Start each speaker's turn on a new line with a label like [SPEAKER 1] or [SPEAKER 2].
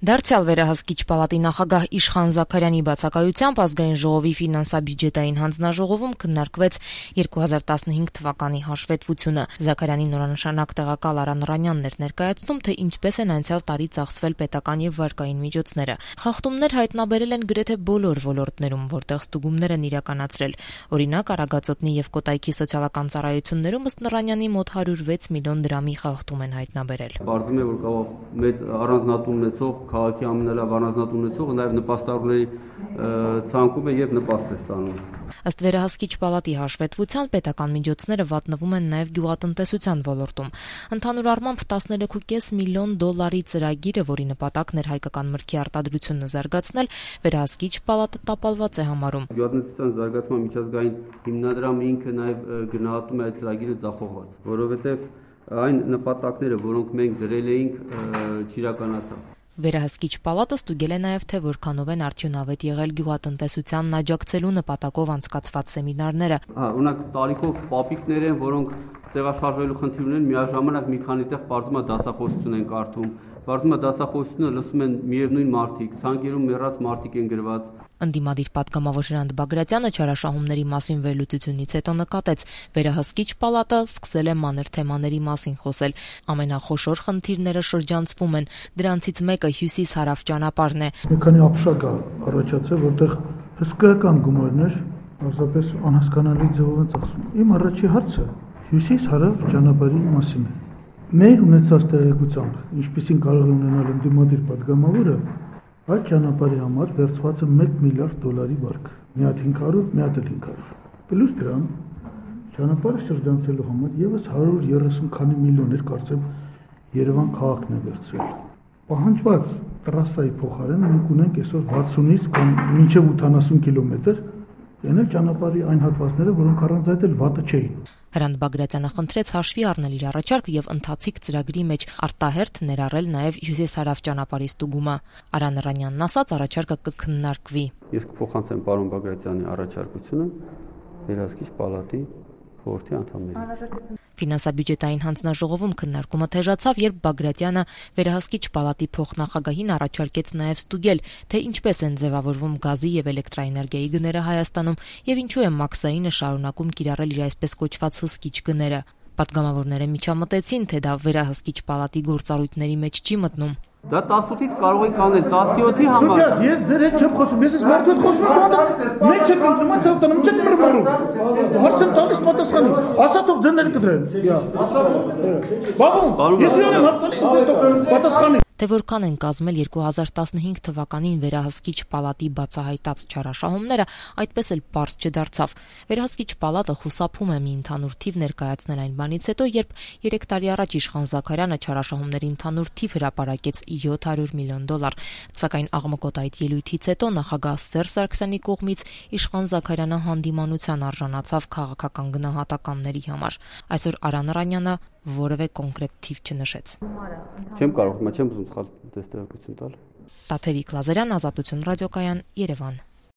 [SPEAKER 1] Դարձյալ վերահսկիչ պալատի նախագահ Իշխան Զաքարյանի բացակայությամբ ազգային ժողովի ֆինանսա-բյուջետային հանձնաժողովում քննարկվեց 2015 թվականի հաշվետվությունը։ Զաքարյանի նորանշանակ տեղակալ Արան Ռանյանն էր ներկայացնում, թե ինչպես են անցյալ տարի ծախսվել պետական եւ վարկային միջոցները։ Խախտումներ հայտնաբերել են գրեթե բոլոր ոլորտներում, որտեղ ստուգումներ են իրականացրել։ Օրինակ, Արագածոտնի եւ Կոտայքի սոցիալական ծառայություններում ըստ Ռանյանի մոտ 106 միլիոն դրամի խախտում են հայտնաբերել։
[SPEAKER 2] Պարզվում է, որ կարող մեծ առանձնատուն ունեցող քաղաքի ամենալավ առանձնատուն ունեցողը նաև նպաստավորների ցանկում է եւ նպաստ է ստանում։
[SPEAKER 1] Ըստ վերահսկիչ պալատի հաշվետվության պետական միջոցները վատնվում են նաև գյուղատնտեսության ոլորտում։ Ընդհանուր առմամբ 13.5 միլիոն դոլարի ծրագիրը, որի նպատակն էր հայկական մրգի արտադրությունը զարգացնել, վերահսկիչ պալատը տապալված է համարում։
[SPEAKER 2] Գյուղատնտեսության զարգացման միջազգային հիմնադրամը ինքը նաև գնահատում է այդ ծրագիրը ձախողված, որովհետեւ այն նպատակները, որոնք մենք դրել էինք, չիրականացան։
[SPEAKER 1] Վերահսկիչ պալատը ստուգել է նաև, թե որքանով են արդյունավետ եղել գյուղատնտեսությանն աջակցելու նպատակով անցկացված սեմինարները։
[SPEAKER 2] Օրինակ տարիքով պապիկներ են, որոնք տեղաշարժվելու խնդիր ունեն, միաժամանակ մի քանի տեղ բարձում է դասախոսություն են կարդում։ Բարձում է դասախոսությունը լսում են միևնույն մարդիկ, ցանկերում մեռած մարդիկ են գրված։
[SPEAKER 1] Ընդդիմադիր պատգամավոր Ժրանտ Բագրատյանը չարաշահումների մասին վերլուծությունից հետո նկատեց, վերահսկիչ պալատը սկսել է մանր թեմաների մասին խոսել։ Ամենախոշոր խնդիրները շրջանցվում են, դրանցից մեկը հյուսիս-հարավ ճանապարհն է։
[SPEAKER 3] Մի քանի ապշակ առաջացել, որտեղ հսկայական գումարներ պարզապես անհասկանալի ձևով են ծախսվում։ Իմ առաջի հարցը հյուսիս-հարավ ճանապարհի մասին է։ Մեր ունեցած տեղեկությամբ, ինչպիսին կարող է ունենալ ընդդիմադիր պատգամավորը, այդ ճանապարհի համար վերցված է 1 միլիարդ դոլարի վարկ, մի հատ 500, մի հատ 500։ Պլյուս դրան ճանապարհը շրջանցելու համար եւս 130 քանի միլիոներ կարծեմ Երևան քաղաքն է վերցրել։ Պահանջված տրասայի փոխարեն մենք ունենք այսօր 60-ից կամ մինչև 80 կիլոմետր ենել ճանապարհի այն հատվածները, որոնք առանց այդ էլ վատը չէին։
[SPEAKER 1] Հրանտ Բագրատյանը խնդրեց հաշվի առնել իր առաջարկը եւ ընթացիկ ծրագրի մեջ արտահերթ ներառել նաեւ հյուսիս-հարավ ճանապարհի ստուգումը։ Արան Ռանյանն ասաց, առաջարկը կքննարկվի։
[SPEAKER 2] Ես կփոխանցեմ պարոն Բագրատյանի առաջարկությունը վերահսկիչ պալատի խորհրդի անդամներին։
[SPEAKER 1] Ֆինանսա-բյուջետային հանձնաժողովում քննարկումը թեժացավ, երբ Բագրատյանը վերահսկիչ պալատի փոխնախագահին առաջարկեց նաև ստուգել, թե ինչպես են ձևավորվում գազի եւ էլեկտրաէներգիայի գները Հայաստանում եւ ինչու է մաքսայինը շարունակում կիրառել իր այսպես կոչված հսկիչ գները։ Պատգամավորները միջամտեցին, թե դա վերահսկիչ պալատի գործառույթների մեջ չի մտնում։
[SPEAKER 2] Դա 18-ից կարող ենք անել 17-ի համար։
[SPEAKER 3] Սուքյաս, ես ձեր հետ չեմ խոսում, ես մարդու հետ խոսում եմ, մենք չենք ընտրում, ցավ տանում, չենք մռմռում։ Հարցը տալիս պատասխանի։ Ասա թող ձեներ կդրեն։ Բաղոն, ես իրան եմ հարցնում, պատասխանի։
[SPEAKER 1] Թե որքան են կազմել 2015 թվականին վերահսկիչ պալատի բացահայտած չարաշահումները, այդպես էլ պարզ չդարձավ։ Վերահսկիչ պալատը խուսափում է մի ընդհանուր թիվ ներկայացնել այն բանից հետո, երբ 3 տարի առաջ Իշխան Զաքարյանը չարաշահումների ընդհանուր թիվ հրապարակեց 700 միլիոն դոլար։ Սակայն աղմկոտ այդ ելույթից հետո նախագահ Սերժ Սարգսյանի կողմից Իշխան Զաքարյանը հանդիմանության արժանացավ քաղաքական գնահատականների համար։ Այսօր Արան Ռանյանը որևէ կոնկրետ թիվ չնշեց։
[SPEAKER 2] Չեմ կարող, չեմ ուզում սխալ տեղեկություն տալ։
[SPEAKER 1] Տաթևիկ Լազարյան, Ազատություն ռադիոկայան, Երևան։